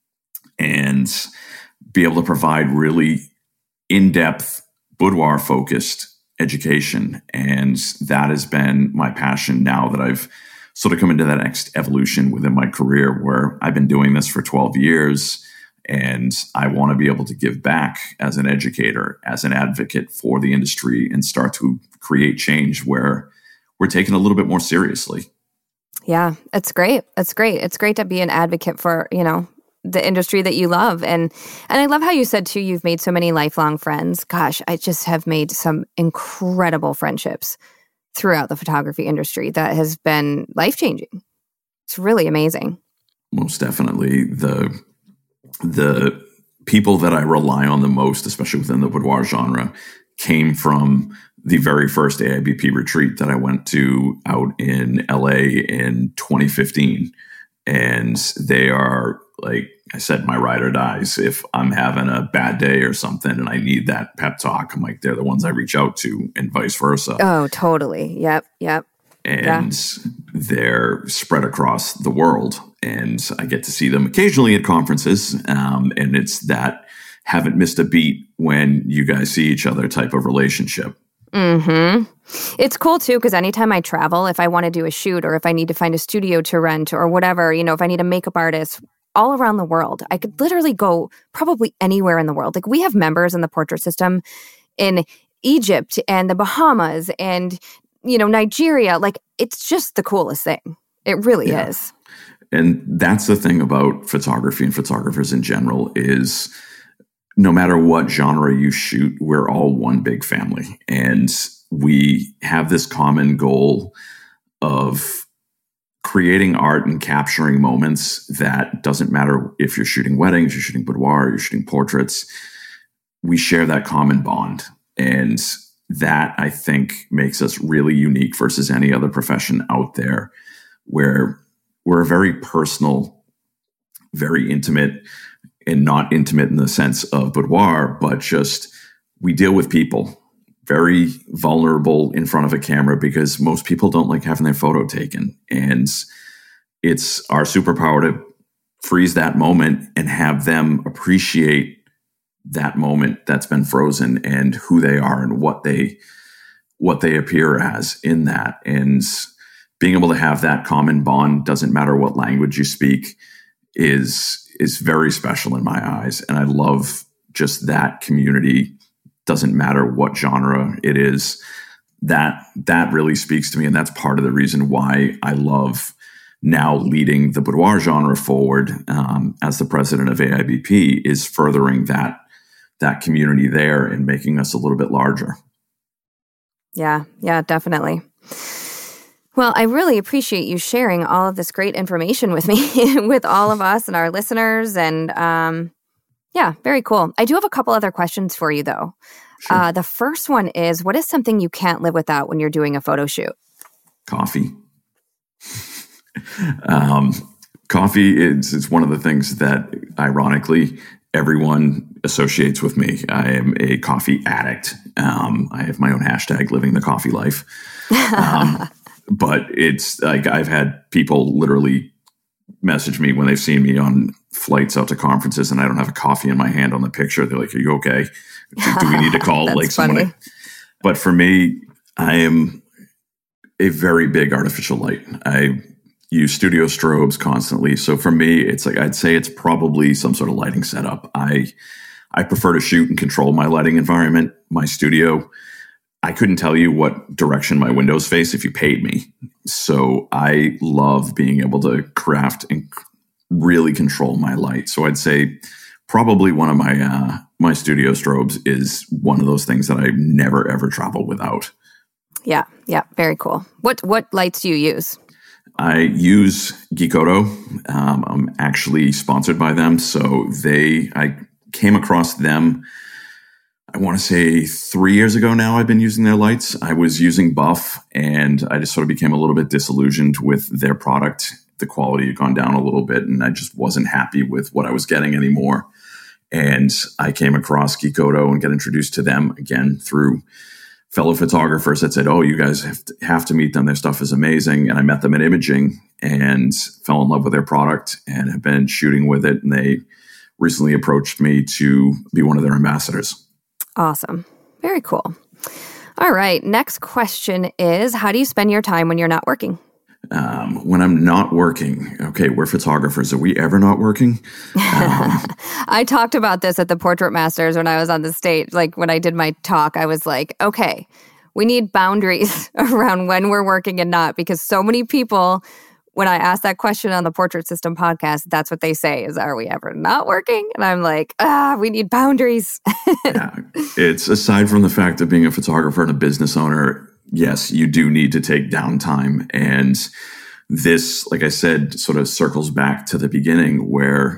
and be able to provide really in-depth boudoir-focused education. And that has been my passion now that I've sort of come into that next evolution within my career where I've been doing this for twelve years, and I want to be able to give back as an educator, as an advocate for the industry, and start to create change where we're taken a little bit more seriously. Yeah, it's great. It's great. It's great to be an advocate for, you know, the industry that you love. And and I love how you said too, you've made so many lifelong friends. Gosh, I just have made some incredible friendships throughout the photography industry that has been life-changing. It's really amazing. Most definitely. The the people that I rely on the most, especially within the boudoir genre, came from the very first A I B P retreat that I went to out in L A in twenty fifteen. And they are, like I said, my ride or dies. If I'm having a bad day or something and I need that pep talk, I'm like, they're the ones I reach out to, and vice versa. Oh, totally. Yep. Yep. And yeah. They're spread across the world. And I get to see them occasionally at conferences. Um, and it's that haven't missed a beat when you guys see each other type of relationship. Mm-hmm. It's cool too, because anytime I travel, if I want to do a shoot or if I need to find a studio to rent or whatever, you know, if I need a makeup artist all around the world, I could literally go probably anywhere in the world. Like we have members in the Portrait System in Egypt and the Bahamas and, you know, Nigeria. Like it's just the coolest thing. It really yeah. is. And that's the thing about photography and photographers in general is no matter what genre you shoot, we're all one big family. And we have this common goal of creating art and capturing moments that doesn't matter if you're shooting weddings, you're shooting boudoir, you're shooting portraits. We share that common bond. And that, I think, makes us really unique versus any other profession out there where we're a very personal, very intimate, and not intimate in the sense of boudoir, but just we deal with people, very vulnerable in front of a camera because most people don't like having their photo taken. And it's our superpower to freeze that moment and have them appreciate that moment that's been frozen and who they are and what they what they appear as in that. And being able to have that common bond, doesn't matter what language you speak, is is very special in my eyes. And I love just that community. Doesn't matter what genre it is. That that really speaks to me. And that's part of the reason why I love now leading the boudoir genre forward um, as the president of A I B P, is furthering that that community there and making us a little bit larger. Yeah, yeah, definitely. Well, I really appreciate you sharing all of this great information with me, with all of us and our listeners. And um, yeah, very cool. I do have a couple other questions for you, though. Sure. Uh, the first one is, what is something you can't live without when you're doing a photo shoot? Coffee. um, coffee is, is one of the things that, ironically, everyone associates with me. I am a coffee addict. Um, I have my own hashtag, living the coffee life. Um, But it's like I've had people literally message me when they've seen me on flights out to conferences and I don't have a coffee in my hand on the picture. They're like, "Are you okay? Do, do we need to call like someone?" But for me, I am a very big artificial light. I use studio strobes constantly. So for me, it's like I'd say it's probably some sort of lighting setup. I I prefer to shoot and control my lighting environment, my studio. I couldn't tell you what direction my windows face if you paid me. So I love being able to craft and really control my light. So I'd say probably one of my uh, my studio strobes is one of those things that I never, ever travel without. Yeah, yeah, very cool. What what lights do you use? I use Geekoto. Um, I'm actually sponsored by them. So they, I came across them I want to say three years ago now, I've been using their lights. I was using Buff, and I just sort of became a little bit disillusioned with their product. The quality had gone down a little bit, and I just wasn't happy with what I was getting anymore. And I came across Geekoto and got introduced to them again through fellow photographers that said, oh, you guys have to, have to meet them. Their stuff is amazing. And I met them at Imaging and fell in love with their product and have been shooting with it. And they recently approached me to be one of their ambassadors. Awesome. Very cool. All right. Next question is, how do you spend your time when you're not working? Um, when I'm not working, okay, we're photographers. Are we ever not working? Um, I talked about this at the Portrait Masters when I was on the stage. Like when I did my talk, I was like, okay, we need boundaries around when we're working and not, because so many people, when I ask that question on the Portrait System podcast, that's what they say is, are we ever not working? And I'm like, ah, we need boundaries. Yeah, it's aside from the fact of being a photographer and a business owner, yes, you do need to take downtime. And this, like I said, sort of circles back to the beginning where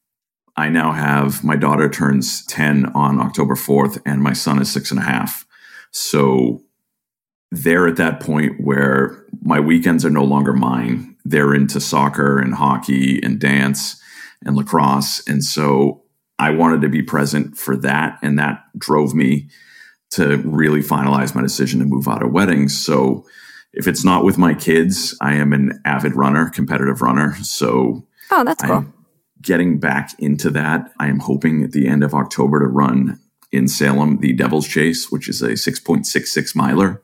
I now have, my daughter turns ten on October fourth and my son is six and a half. So they're at that point where my weekends are no longer mine. They're into soccer and hockey and dance and lacrosse. And so I wanted to be present for that. And that drove me to really finalize my decision to move out of weddings. So if it's not with my kids, I am an avid runner, competitive runner. So oh, that's cool. I'm getting back into that. I am hoping at the end of October to run in Salem the Devil's Chase, which is a six point six six miler,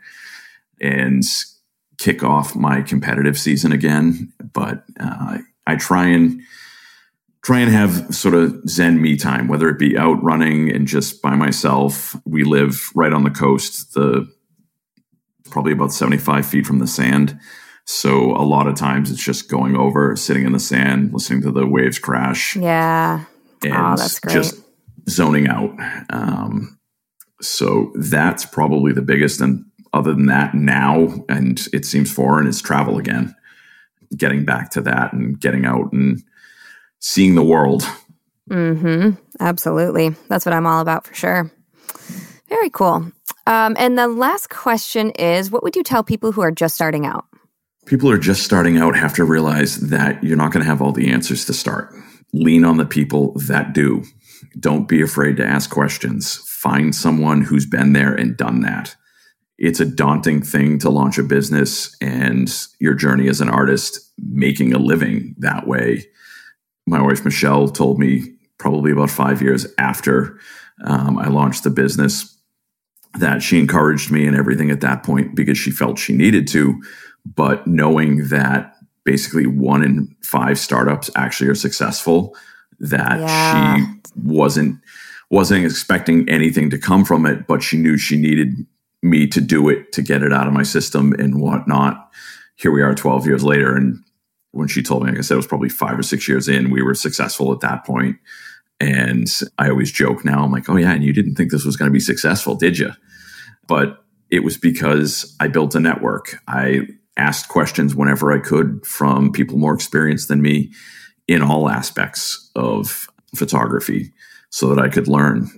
and kick off my competitive season again. But uh, I try and try and have sort of Zen me time, whether it be out running and just by myself. We live right on the coast, the probably about seventy-five feet from the sand. So a lot of times it's just going over, sitting in the sand, listening to the waves crash. Yeah. And oh, that's great. Just zoning out. Um, so that's probably the biggest. And other than that, now, and it seems foreign, is travel again. Getting back to that and getting out and seeing the world. Mm-hmm. Absolutely. That's what I'm all about for sure. Very cool. Um, and the last question is, what would you tell people who are just starting out? People who are just starting out have to realize that you're not going to have all the answers to start. Lean on the people that do. Don't be afraid to ask questions. Find someone who's been there and done that. It's a daunting thing to launch a business and your journey as an artist, making a living that way. My wife, Michelle, told me probably about five years after um, I launched the business that she encouraged me and everything at that point because she felt she needed to. But knowing that basically one in five startups actually are successful, that yeah. she wasn't wasn't expecting anything to come from it, but she knew she needed me to do it, to get it out of my system and whatnot. Here we are twelve years later. And when she told me, like I said, it was probably five or six years in, we were successful at that point. And I always joke now, I'm like, oh yeah, and you didn't think this was going to be successful, did you? But it was because I built a network. I asked questions whenever I could from people more experienced than me in all aspects of photography so that I could learn.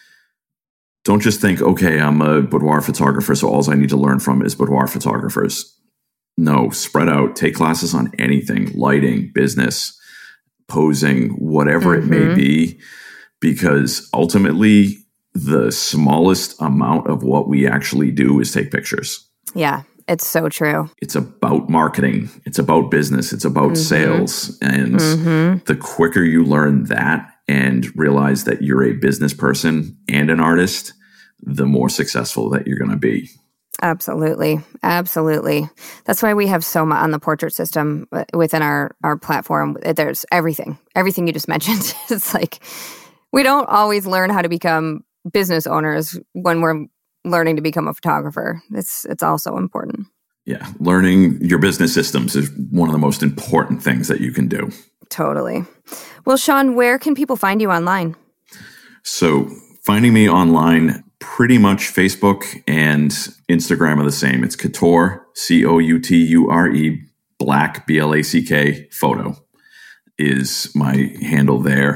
Don't just think, okay, I'm a boudoir photographer, so all I need to learn from is boudoir photographers. No, spread out, take classes on anything, lighting, business, posing, whatever mm-hmm. it may be, because ultimately the smallest amount of what we actually do is take pictures. Yeah, it's so true. It's about marketing. It's about business. It's about mm-hmm. sales. And mm-hmm. the quicker you learn that and realize that you're a business person and an artist, the more successful that you're going to be. Absolutely. Absolutely. That's why we have so much on the Portrait System within our, our platform. There's everything, everything you just mentioned. It's like, we don't always learn how to become business owners when we're learning to become a photographer. It's, it's also important. Yeah. Learning your business systems is one of the most important things that you can do. Totally. Well, Sean, where can people find you online? So finding me online, pretty much Facebook and Instagram are the same. It's Couture, C O U T U R E, Black, B L A C K, photo is my handle there.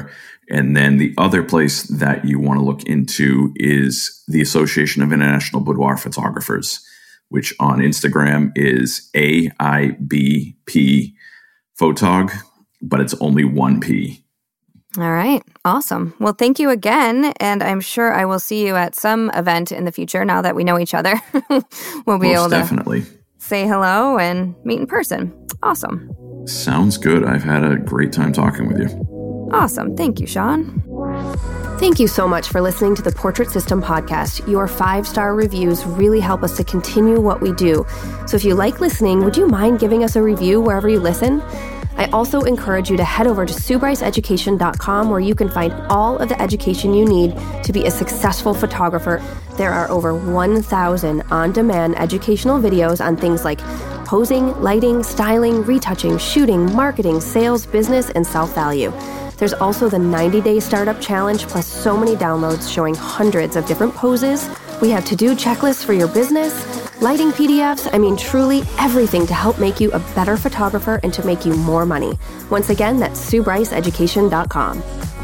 And then the other place that you want to look into is the Association of International Boudoir Photographers, which on Instagram is A I B P Photog, but it's only one P. All right. Awesome. Well, thank you again. And I'm sure I will see you at some event in the future now that we know each other. We'll be Most able to definitely say hello and meet in person. Awesome. Sounds good. I've had a great time talking with you. Awesome. Thank you, Sean. Thank you so much for listening to the Portrait System podcast. Your five-star reviews really help us to continue what we do. So if you like listening, would you mind giving us a review wherever you listen? I also encourage you to head over to sue bryce education dot com where you can find all of the education you need to be a successful photographer. There are over one thousand on-demand educational videos on things like posing, lighting, styling, retouching, shooting, marketing, sales, business, and self-value. There's also the ninety-day Startup Challenge, plus so many downloads showing hundreds of different poses. We have to-do checklists for your business, lighting P D Fs, I mean truly everything to help make you a better photographer and to make you more money. Once again, that's sue bryce education dot com.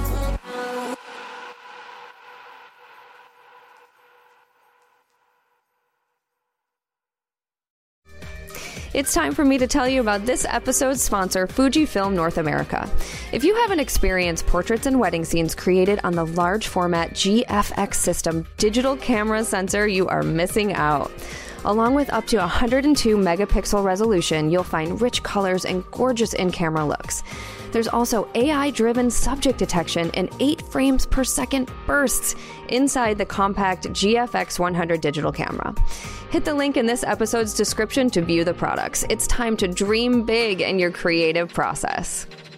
It's time for me to tell you about this episode's sponsor, Fujifilm North America. If you haven't experienced portraits and wedding scenes created on the large format G F X system digital camera sensor, you are missing out. Along with up to one hundred two megapixel resolution, you'll find rich colors and gorgeous in-camera looks. There's also A I-driven subject detection and eight frames per second bursts inside the compact G F X one hundred digital camera. Hit the link in this episode's description to view the products. It's time to dream big in your creative process.